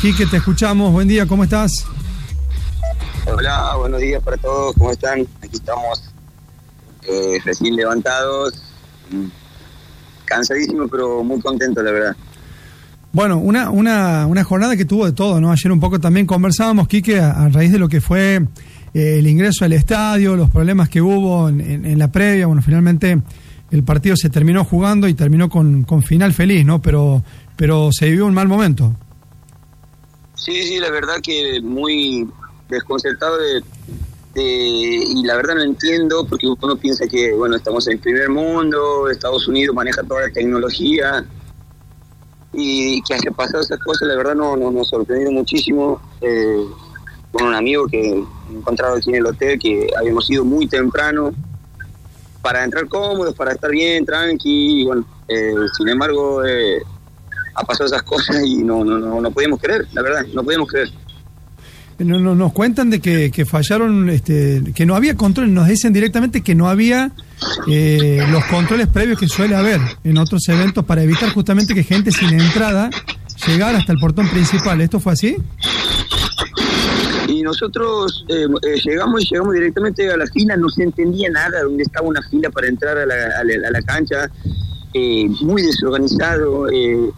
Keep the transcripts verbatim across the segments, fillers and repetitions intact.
Quique, te escuchamos. Buen día, ¿cómo estás? Hola, buenos días para todos. ¿Cómo están? Aquí estamos eh, recién levantados. Cansadísimo, pero muy contento, la verdad. Bueno, una, una, una jornada que tuvo de todo, ¿no? Ayer un poco también conversábamos, Quique, a, a raíz de lo que fue eh, el ingreso al estadio, los problemas que hubo en, en, en la previa. Bueno, finalmente el partido se terminó jugando y terminó con, con final feliz, ¿no? Pero, pero se vivió un mal momento. Sí, sí, la verdad que muy desconcertado de, de, y la verdad no entiendo, porque uno piensa que, bueno, estamos en el primer mundo, Estados Unidos maneja toda la tecnología, y que haya pasado esas cosas, la verdad no, no nos ha sorprendido muchísimo. Eh, con un amigo que he encontrado aquí en el hotel, que habíamos ido muy temprano para entrar cómodos, para estar bien, tranqui, y bueno, eh, sin embargo eh, ha pasado esas cosas y no, no, no, no podíamos creer, la verdad, no podíamos creer. No, no, nos cuentan de que, que fallaron, este, que no había control, nos dicen directamente que no había eh, los controles previos que suele haber en otros eventos para evitar justamente que gente sin entrada llegara hasta el portón principal. ¿Esto fue así? Y nosotros eh, eh, llegamos y llegamos directamente a la fila, no se entendía nada, dónde estaba una fila para entrar a la, a la, a la cancha, eh, muy desorganizado, eh,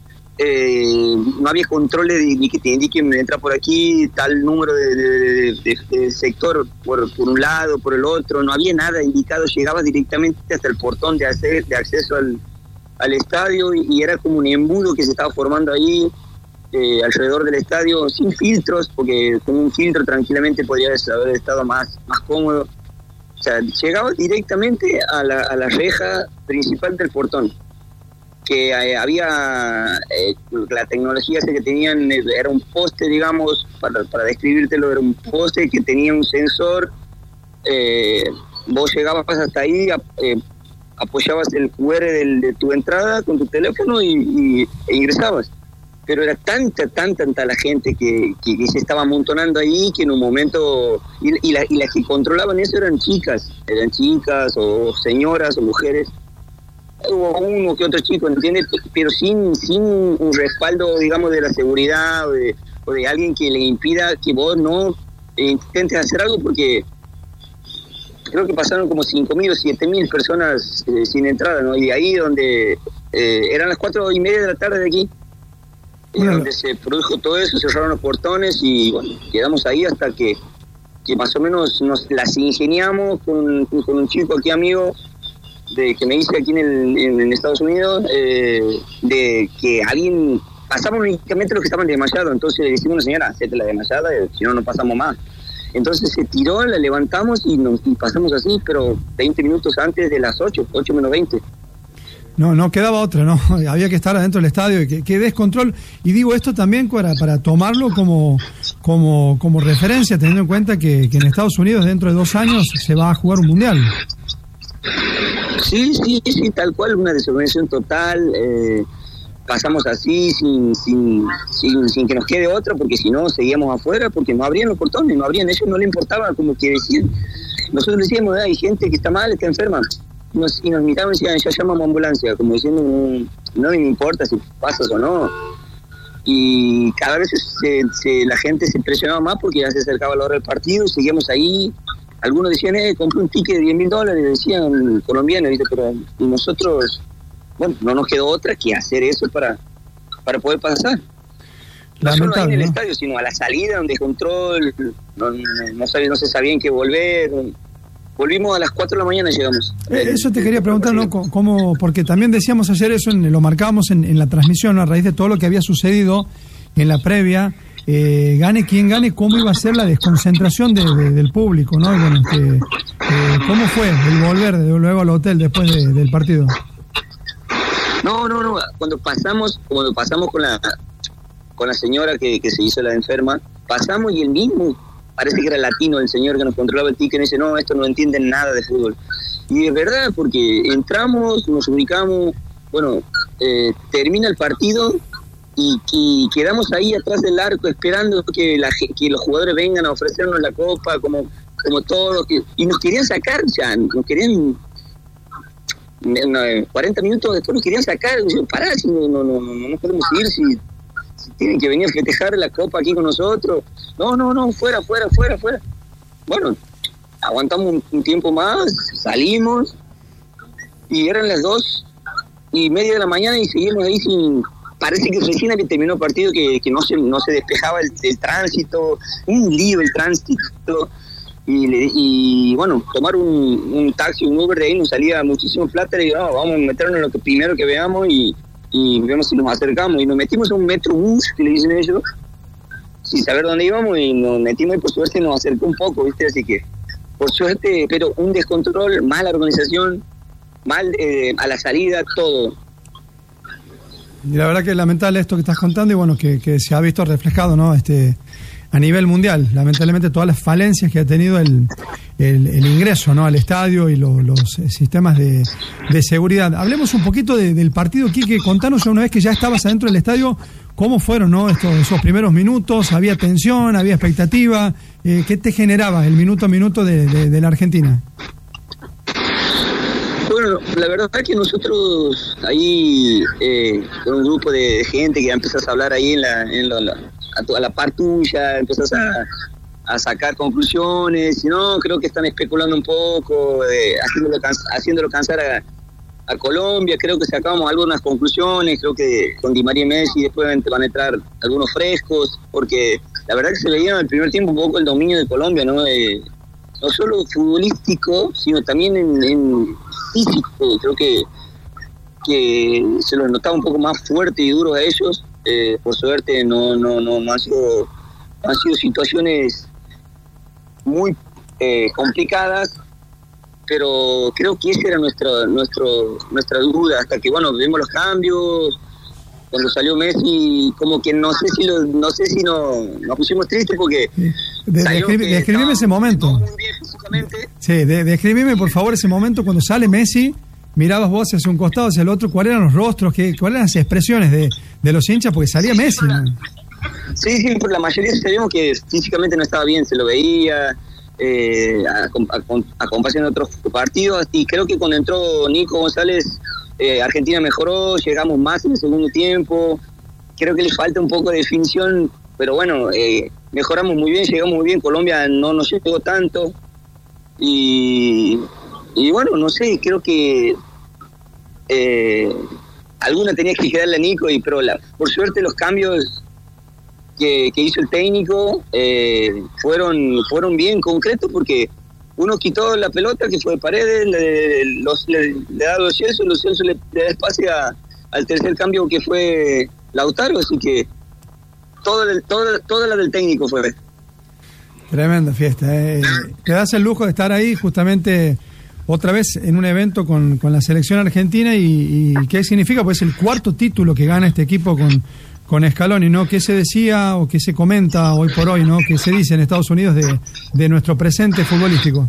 Eh, no había controles de, ni que te indiquen entra por aquí, tal número de, de, de, de sector por, por un lado, por el otro, no había nada indicado, llegabas directamente hasta el portón de, hacer, de acceso al, al estadio y, y era como un embudo que se estaba formando ahí eh, alrededor del estadio, sin filtros, porque con un filtro tranquilamente podría haber estado más, más cómodo. O sea, llegabas directamente a la, a la reja principal del portón, que eh, había eh, la tecnología esa que tenían, eh, era un poste, digamos, para, para describírtelo, era un poste que tenía un sensor, eh, vos llegabas hasta ahí, eh, apoyabas el cu erre del, de tu entrada con tu teléfono y, y e ingresabas, pero era tanta, tanta, tanta la gente que, que, que se estaba amontonando ahí, que en un momento, y, y, la, y las que controlaban eso eran chicas, eran chicas o señoras o mujeres. Hubo uno que otro chico, ¿entiendes? Pero sin sin un respaldo, digamos, de la seguridad o de, o de alguien que le impida que vos no eh, intentes hacer algo, porque creo que pasaron como cinco mil o siete mil personas eh, sin entrada, ¿no? Y ahí donde eh, eran las cuatro y media de la tarde de aquí, eh, bueno. Donde se produjo todo eso, cerraron los portones y bueno, quedamos ahí hasta que, que más o menos nos las ingeniamos con, con un chico aquí amigo, de que me hice aquí en, el, en, en Estados Unidos, eh, de que alguien, pasamos únicamente los que estaban desmayados, entonces le decimos a una señora, hacete la desmayada, si no, no pasamos más. Entonces se tiró, la levantamos y, nos, y pasamos así, pero veinte minutos antes de las ocho, ocho menos veinte. No, no quedaba otra, ¿no? Había que estar adentro del estadio, que, que descontrol. Y digo esto también para, para tomarlo como, como, como referencia, teniendo en cuenta que, que en Estados Unidos dentro de dos años se va a jugar un mundial. Sí, sí, sí, tal cual, una desorganización total, eh, pasamos así sin, sin, sin, sin que nos quede otra, porque si no seguíamos afuera, porque no abrían los portones, no abrían, ellos no les importaba, como que decían, nosotros decíamos, hay gente que está mal, está enferma, nos, y nos miraban y decían, ya llamamos ambulancia, como diciendo, no me importa si pasas o no, y cada vez se, se, la gente se presionaba más porque ya se acercaba la hora del partido, y seguíamos ahí. Algunos decían, eh, compré un ticket de diez mil dólares, decían colombianos, ¿viste? Pero nosotros, bueno, no nos quedó otra que hacer eso para, para poder pasar. No solo ahí en el ¿no? estadio, sino a la salida, donde control, no, no, no, sabía, no se sabía en qué volver. Volvimos a las cuatro de la mañana, llegamos. Eh, eso te quería preguntar, ¿no? ¿Cómo? Porque también decíamos ayer eso, en, lo marcábamos en, en la transmisión, ¿no? A raíz de todo lo que había sucedido en la previa. Eh, gane quien gane, cómo iba a ser la desconcentración de, de, del público, ¿no? Bueno, este, eh, ¿cómo fue el volver de luego al hotel después de, del partido? No, no, no. Cuando pasamos, cuando pasamos con la con la señora que, que se hizo la enferma, pasamos y el mismo, parece que era latino el señor que nos controlaba el ticket, y dice, no, esto no entienden nada de fútbol. Y es verdad, porque entramos, nos ubicamos, bueno, eh, termina el partido. Y, y quedamos ahí atrás del arco esperando que, la, que los jugadores vengan a ofrecernos la copa, como como todos, que, y nos querían sacar ya, nos querían, no, cuarenta minutos después nos querían sacar, y yo, pará, si no, no, no, no, no podemos ir, si, tienen que venir a festejar la copa aquí con nosotros. No, no, no, fuera, fuera, fuera, fuera. Bueno, aguantamos un, un tiempo más, salimos, y eran las dos y media de la mañana y seguimos ahí sin... Parece que recién había terminado el partido, que, que no se no se despejaba el, el tránsito, un lío el tránsito, y, le, y bueno, tomar un, un taxi, un Uber de ahí nos salía muchísimo plata, y digo, no, vamos a meternos en lo que primero que veamos y, y vemos si nos acercamos, y nos metimos a un metrobús, que le dicen ellos, sin saber dónde íbamos, y nos metimos y por suerte nos acercó un poco, ¿viste? Así que, por suerte, pero un descontrol, mala organización, mal eh, a la salida, todo. Y la verdad que es lamentable esto que estás contando y bueno, que, que se ha visto reflejado, ¿no? Este, a nivel mundial, lamentablemente todas las falencias que ha tenido el, el, el ingreso, ¿no? Al estadio y lo, los sistemas de, de seguridad. Hablemos un poquito de, del partido, Quique, contanos una vez que ya estabas adentro del estadio, ¿cómo fueron, no? Estos, esos primeros minutos, ¿había tensión, había expectativa? Eh, ¿Qué te generaba el minuto a minuto de, de, de la Argentina? Bueno, la verdad es que nosotros ahí, eh, con un grupo de gente que empezás a hablar ahí en la, en la, la a, tu, a la par tuya, empezás a, a sacar conclusiones, y no, creo que están especulando un poco, eh, haciéndolo, haciéndolo cansar a, a Colombia, creo que sacamos algunas conclusiones, creo que con Di María y Messi después van a entrar algunos frescos, porque la verdad que se veía en el primer tiempo un poco el dominio de Colombia, ¿no? Eh, no solo futbolístico, sino también en, en físico. Creo que, que se los notaba un poco más fuerte y duro a ellos. Eh, por suerte no no no, no han sido han sido situaciones muy eh, complicadas, pero creo que esa era nuestra nuestro nuestra duda, hasta que bueno, vimos los cambios. Cuando salió Messi, como que no sé si lo, no sé si no, nos pusimos tristes porque sí. de, describi, describime ese momento. Muy bien físicamente. Sí, de, describime por favor ese momento cuando sale Messi, mirabas vos hacia un costado, hacia el otro, ¿cuáles eran los rostros, qué, cuáles eran las expresiones de, de los hinchas? Porque salía sí, Messi, ¿no? Sí, sí, por la mayoría sabíamos que físicamente no estaba bien, se lo veía, eh, acompañando otros partidos, y creo que cuando entró Nico González, Eh, Argentina mejoró, llegamos más en el segundo tiempo, creo que le falta un poco de definición, pero bueno, eh, mejoramos muy bien, llegamos muy bien, Colombia no nos llegó tanto, y, y bueno, no sé, creo que eh, alguna tenía que quedarle a Nico, y pero la, por suerte los cambios que, que hizo el técnico eh, fueron, fueron bien concretos, porque uno quitó la pelota que fue de Paredes, le, los, le, le da los Celso, los Celso le, le da espacio a, al tercer cambio que fue Lautaro, así que todo el, todo, toda la del técnico fue. Tremenda fiesta, eh. Te das el lujo de estar ahí justamente otra vez en un evento con, con la selección argentina y, y ¿qué significa? Pues el cuarto título que gana este equipo con, con Scaloni, ¿no? ¿Qué se decía o qué se comenta hoy por hoy, ¿no? ¿Qué se dice en Estados Unidos de, de nuestro presente futbolístico?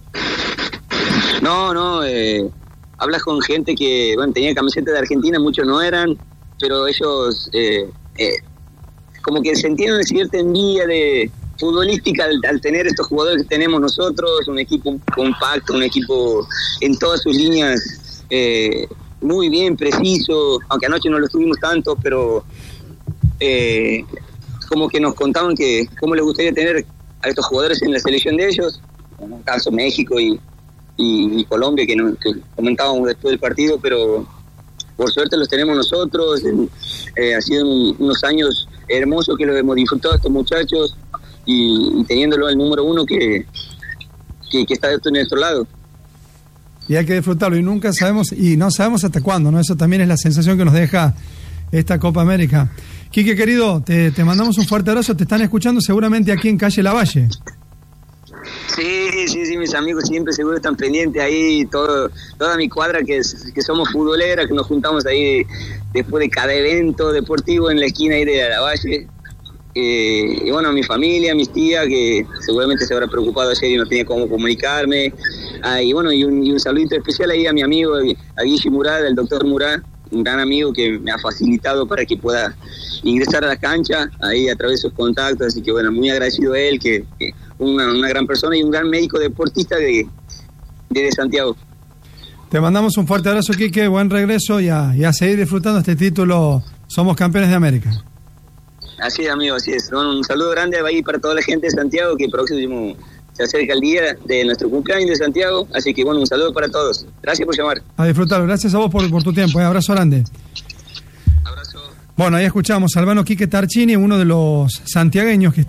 No, no, eh, hablas con gente que, bueno, tenía camiseta de Argentina, muchos no eran, pero ellos eh, eh, como que sentían una cierta envidia de futbolística al, al tener estos jugadores que tenemos nosotros, un equipo compacto, un equipo en todas sus líneas eh, muy bien, preciso, aunque anoche no lo estuvimos tanto, pero eh, como que nos contaban que cómo les gustaría tener a estos jugadores en la selección de ellos, en el caso México y, y, y Colombia, que, no, que comentábamos después del partido, pero por suerte los tenemos nosotros. Eh, ha sido un, unos años hermosos que los hemos disfrutado estos muchachos, y, y teniéndolo el número uno que, que, que está de nuestro lado. Y hay que disfrutarlo, y nunca sabemos, y no sabemos hasta cuándo, ¿no? Eso también es la sensación que nos deja esta Copa América. Quique, querido, te, te mandamos un fuerte abrazo, te están escuchando seguramente aquí en Calle Lavalle. Sí, sí, sí, mis amigos siempre seguro están pendientes ahí, todo, toda mi cuadra que, es, que somos futboleras, que nos juntamos ahí después de cada evento deportivo en la esquina ahí de Lavalle. Eh, y bueno, mi familia, mis tías, que seguramente se habrá preocupado ayer y no tenía cómo comunicarme. Ah, y bueno, y un, y un saludito especial ahí a mi amigo, a Guille Murat, el doctor Murat, un gran amigo que me ha facilitado para que pueda ingresar a la cancha ahí a través de sus contactos, así que bueno, muy agradecido a él, que, que una, una gran persona y un gran médico deportista de, de, de Santiago. Te mandamos un fuerte abrazo, Quique, buen regreso y a, y a seguir disfrutando este título. Somos campeones de América. Así es, amigo, así es. Un saludo grande ahí para toda la gente de Santiago, que próximo se acerca el día de nuestro cumpleaños de Santiago, así que bueno, un saludo para todos. Gracias por llamar. A disfrutarlo, gracias a vos por, por tu tiempo, un abrazo grande. Abrazo. Bueno, ahí escuchamos a Albano Quique Tarchini, uno de los santiagueños que